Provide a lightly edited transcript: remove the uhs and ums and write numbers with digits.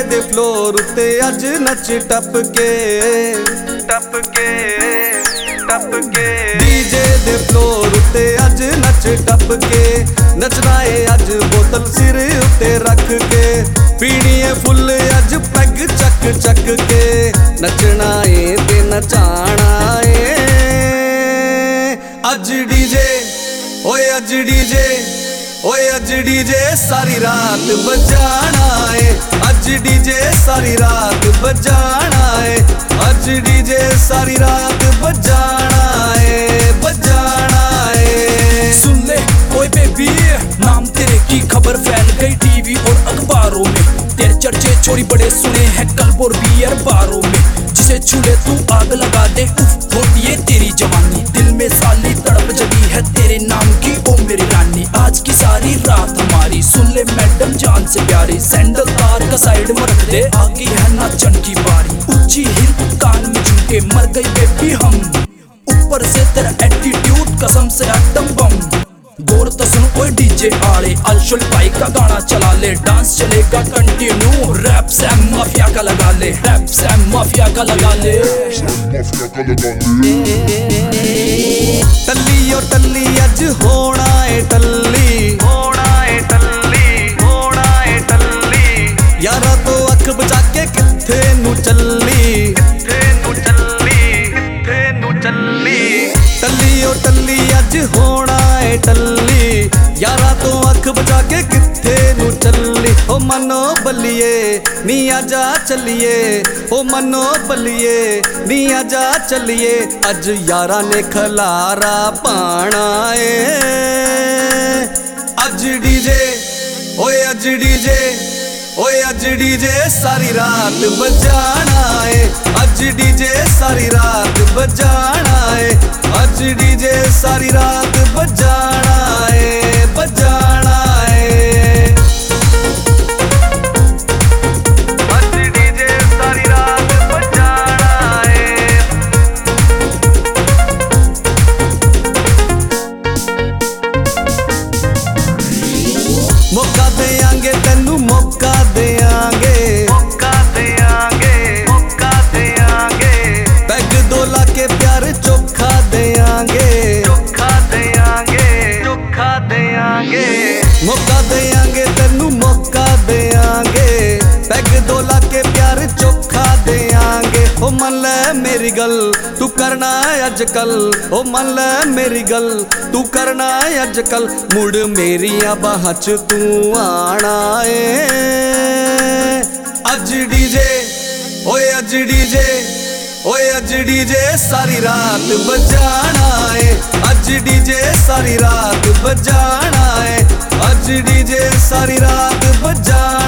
दे floor उत्ते अज नच टप के DJ दे floor उत्ते अज नच टप के नचना है अज बोतल सिर उत्ते रख के पीनी है फुल अज पैग चक चक के नचना है ते नचाना है अज डीजे ओए अज डीजे ओए अज डीजे सारी रात बजाना है अज डीजे सारी रात बजाना है अज डीजे सारी रात बजाना है सुन ले ओए बेबी नाम तेरे की खबर फैल गई टीवी और अखबारों में तेरे चर्चे छोरी बड़े सुने हैं क्लब और बियर बारों में जिसे छूले तू आग लगा दे उफ होती है तेरी जवानी दिल में साली तड़प जगी है तेरे नाम की ओ मेरी रानी आज की सारी रात हमारी सुन ले मैडम जान से प्यारी सैंडल तार का साइड में रख दे आगे है नाचन की बारी ऊंची हिल कान में झुके मर गई बेबी हम ऊपर से तेरा एटीट्यूड कसम से एटम बम गौर तो सुन ओए डीजे आड़े अलशुल भाई का गाना चला ले डांस चलेगा कंटिन्यू रैप सैम माफिया का लगा ले रैप सैम माफिया का लगा ले टल्ली ओ टल्ली अज होना है टल्ली यारा तो अख बचा के किथे नू चली टल्ली ओ टल्ली अज होना है टल्ली यारा तो अख बचा के किथे नू चली ओ मनो बलिए नी आजा चलिए ओ मनो बलिए नी आजा चलिए अज यारा ने खलारा पाना है अज डीजे ओए अज डीजे ओए अज डीजे सारी रात बजाना है अज डीजे सारी रात बजाना है अज डीजे सारी रात बजाना है बजाना है अज डीजे सारी रात बजाना है मौका देंगे तेनू मौका देंगे पैग दो ला के प्यार चोखा देंगे मौका देंगे तेनू मौका देंगे पैग दो ला के प्यार चोखा देंगे ओ मन ले मेरी गल तू करना है अजकल ओ मन ले मेरी गल तू करना है अजकल मुड़ मेरिया बाहां च तू आना है अज डीजे ओए अज डीजे ओए अज डीजे सारी रात बजाना है अज डीजे सारी रात बजाना है अज डीजे सारी रात बजाना